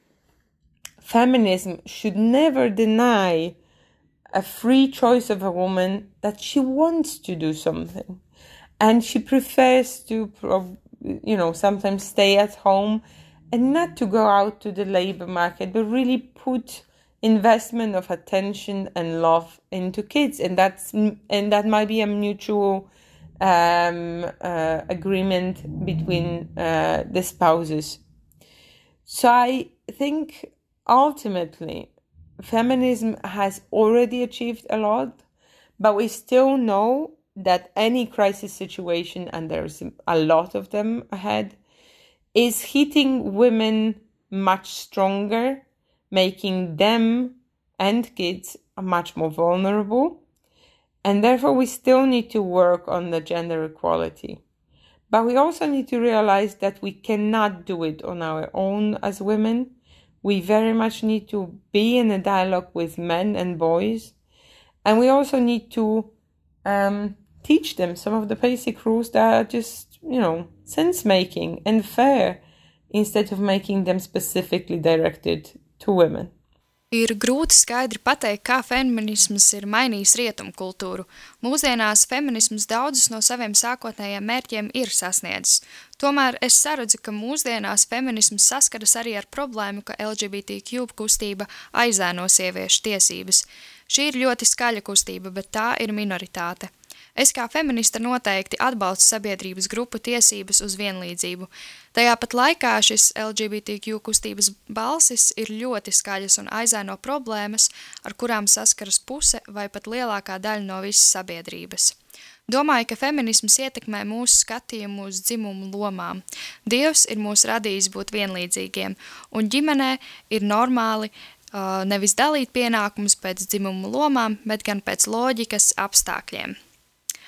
feminism should never deny a free choice of a woman that she wants to do something. And she prefers to, you know, sometimes stay at home and not to go out to the labor market, but really put investment of attention and love into kids. And that's and that might be a mutual um, uh, agreement between uh, the spouses. So I think ultimately feminism has already achieved a lot, but we still know that any crisis situation, and there's a lot of them ahead, is hitting women much stronger, making them and kids much more vulnerable. And therefore we still need to work on the gender equality. But we also need to realize that we cannot do it on our own as women. We very much need to be in a dialogue with men and boys. And we also need to um, teach them some of the basic rules that are just, you know, sense-making and fair, instead of making them specifically directed to women. Ir grūti skaidri pateikt, kā feminisms ir mainījis rietumu kultūru. Mūsdienās feminisms daudzus no saviem sākotnējiem mērķiem ir sasniedzis. Tomēr es saredzu, ka mūsdienās feminisms saskaras arī ar problēmu, ka L G B T Q kustība aizēno sieviešu tiesības. Šī ir ļoti skaļa kustība, bet tā ir minoritāte. Es kā feminista noteikti atbalstu sabiedrības grupu tiesības uz vienlīdzību. Tajā pat laikā šis L G B T Q kustības balsis ir ļoti skaļas un aizēno problēmas, ar kurām saskaras puse vai pat lielākā daļa no visas sabiedrības. Domāju, ka feminisms ietekmē mūsu skatījumu uz dzimumu lomām. Dievs ir mūs radījis būt vienlīdzīgiem, un ģimenē ir normāli uh, nevis dalīt pienākumus pēc dzimumu lomām, bet gan pēc loģikas apstākļiem.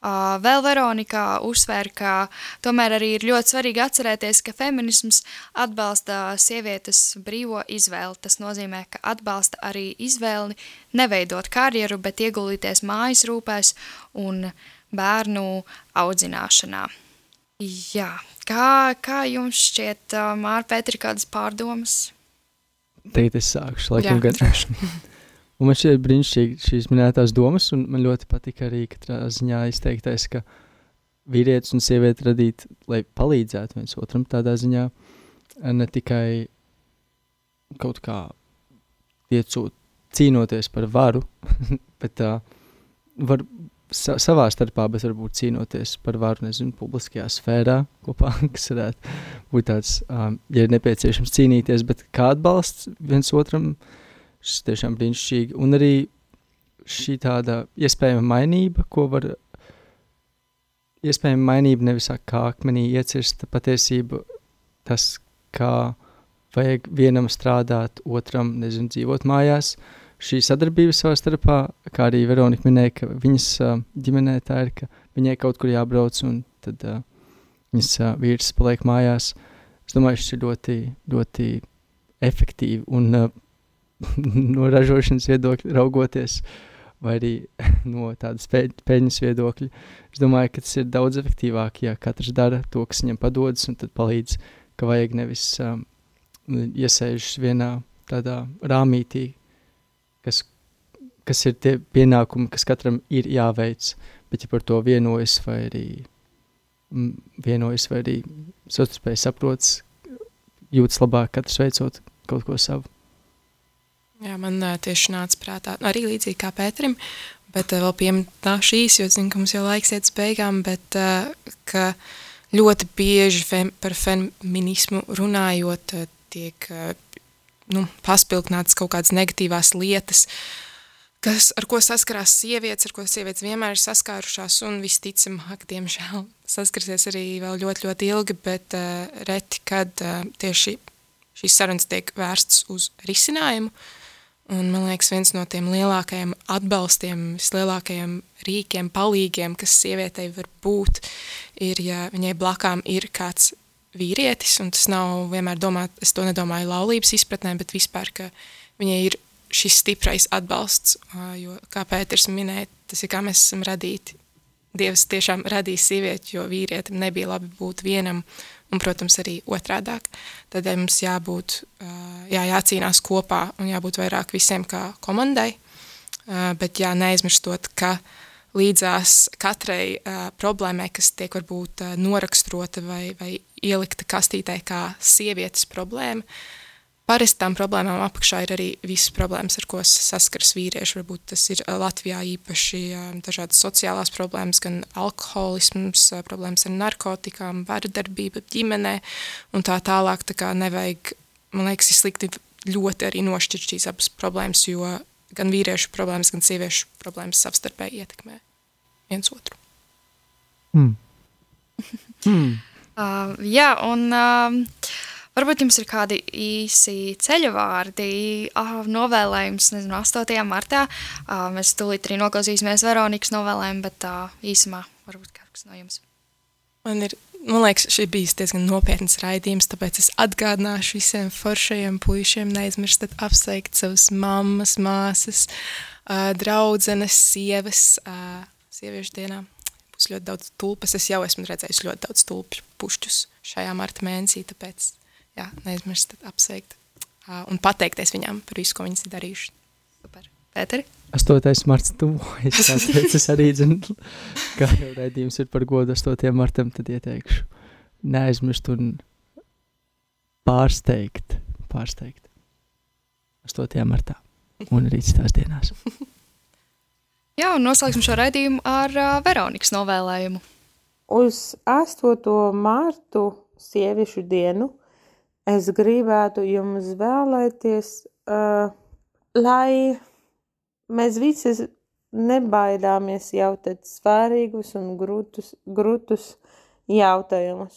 Uh, vēl Veronika uzsver, ka tomēr arī ir ļoti svarīgi atcerēties, ka feminisms atbalsta sievietes brīvo izvēli. Tas nozīmē, ka atbalsta arī izvēli neveidot karjeru, bet ieguldīties mājas rūpēs un bērnu audzināšanā. Jā, kā, kā jums šķiet, uh, Māra, Pēteri, kādas pārdomas? Tagad es sākušu, laikam gan. Un man šķiet brīnišķīgi šīs minētās domas, un man ļoti patika arī katrā ziņā izteiktais, ka vīrietis un sieviete radīt, lai palīdzētu viens otram tādā ziņā, ne tikai kaut kā tiecot, cīnoties par varu, bet tā var sa savā starpā, bet varbūt cīnoties par varu, nezinu, publiskajā sfērā kopā, kas varētu būt tāds, um, ja ir nepieciešams cīnīties, bet kā atbalsts viens otram, šis tiešām brīnišķīgi, un arī šī tāda iespējama mainība, ko var, iespējama mainība nevis kā akmenī iecirsta patiesība, tas, kā vajag vienam strādāt, otram, nezinu, dzīvot mājās, šī sadarbība savā starpā, kā arī Veronika minēja, ka viņas uh, ģimenē tā ir, ka viņai kaut kur jābrauc, un tad uh, viņas uh, vīrs paliek mājās. Es domāju, šis ir ļoti, ļoti efektīvi, un uh, no ražošanas viedokļa raugoties, vai arī no tādas peļņas viedokļa. Es domāju, ka tas ir daudz efektīvāk, ja katrs dara to, kas viņam padodas, un tad palīdz, ka vajag nevis um, iesēžas vienā tādā rāmītī, kas, kas ir tie pienākumi, kas katram ir jāveic, bet ja par to vienojas vai arī m, vienojas vai arī savstarpēji saprots, jūtas labāk katrs veicot kaut ko savu. Jā, man uh, tieši nāca prātā, arī līdzīgi kā Pēterim, bet uh, vēl pieminēšu īsi, jo zinu, ka mums jau laiks iet uz beigām, bet uh, ka ļoti bieži fem, par feminismu runājot uh, tiek uh, nu, paspilginātas kaut kādas negatīvās lietas, kas, ar ko saskarās sievietes, ar ko sievietes vienmēr ir saskārušās un visticamāk, diemžēl, saskarsies arī vēl ļoti, ļoti ilgi, bet uh, reti, kad uh, tieši šīs sarunas tiek vērstas uz risinājumu. Un man liekas, viens no tiem lielākajiem atbalstiem, vislielākajiem rīkiem, palīgiem, kas sievietei var būt, ir, ja viņai blakām ir kāds vīrietis, un tas nav vienmēr domāt, es to nedomāju laulības izpratnē, bet vispār, ka viņai ir šis stiprais atbalsts, jo, kā Pēters minēja, tas ir kā mēs esam radīti. Dievs tiešām radīja sievieti, jo vīrietim nebija labi būt vienam, un, protams, arī otrādāk. Tad mums jābūt, jā, jācīnās kopā un jābūt vairāk visiem kā komandai, bet jā, neaizmirstot, ka līdzās katrai problēmai, kas tiek varbūt norakstrota vai, vai ielikta kastītē kā sievietes problēma, parasti tām problēmām apakšā ir arī visas problēmas, ar ko saskaras vīrieši. Varbūt tas ir Latvijā īpaši dažādas sociālās problēmas, gan alkoholisms, problēmas ar narkotikām, vardarbība ģimenē un tā tālāk. Tā kā nevajag, man liekas, ir slikti ļoti arī nošķirt šīs abas problēmas, jo gan vīriešu problēmas, gan sieviešu problēmas savstarpēji ietekmē viens otru. Hmm. Hmm. Uh, jā, un... Uh, Varbūt jums ir kādi īsi ceļavārdi, uh, novēlējums, nezinu, astotajā martā. Uh, mēs tūlīt arī noklausīsimies Veronikas novēlējumu, bet uh, īsumā varbūt kāds no jums. Man ir, man liekas, šī bijis diezgan nopietnas raidījums, tāpēc es atgādināšu visiem foršajiem puišiem, neaizmirstat apsveikt savas mammas, māsas, uh, draudzenes, sievas, uh, sieviešu dienā. Būs ļoti daudz tulpas, es jau esmu redzējis ļoti daudz tulpju pušķus šajā marta mēnesī, tāpēc... Jā, neaizmirstat apsveikt uh, un pateikties viņām par visu, ko viņas ir darījuši. Super. Pēteri? astotais marts tuvojas, tāpēc es arī zinu, kā jau raidījums ir par godu astotajam martam, tad ieteikšu neaizmirst un pārsteigt, pārsteigt astotajā martā un arī citās dienās. Jā, un noslēgsim šo raidījumu ar uh, Veronikas novēlējumu. Uz astoto martu sieviešu dienu es gribētu jums vēlēties, uh, lai mēs visi nebaidāmies jautāt svarīgus un grūtus, grūtus jautājumus.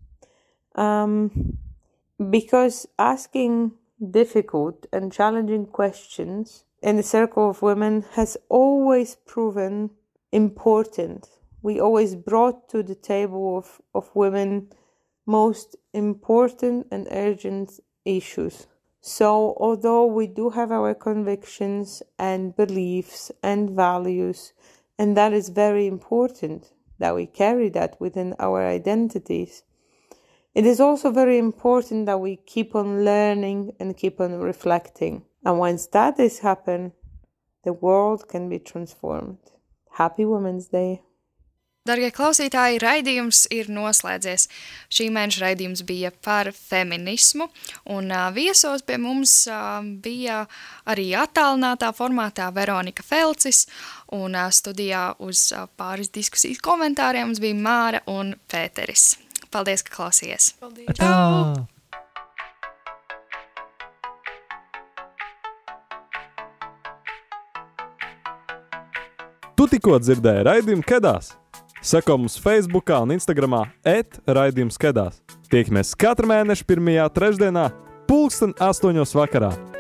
Um, because asking difficult and challenging questions in the circle of women has always proven important we always brought to the table of, of women most important and urgent issues. So although we do have our convictions and beliefs and values, and that is very important that we carry that within our identities, it is also very important that we keep on learning and keep on reflecting. And once that is happened, the world can be transformed. Happy Women's Day! Dargie klausītāji, raidījums ir noslēdzies. Šī mēneša raidījums bija par feminismu, un uh, viesos pie mums uh, bija arī attālinātā formātā Veronika Felcis, un uh, studijā uz uh, pāris diskusijas komentāriem mums bija Māra un Pēteris. Paldies, ka klausījies! Paldies! Čau! Tu tikko dzirdēji raidījumu Kedās. Seko mums Facebookā un Instagramā et raidījums Kedās. Tiekamies katru mēnešu pirmajā trešdienā pulksten astoņos vakarā.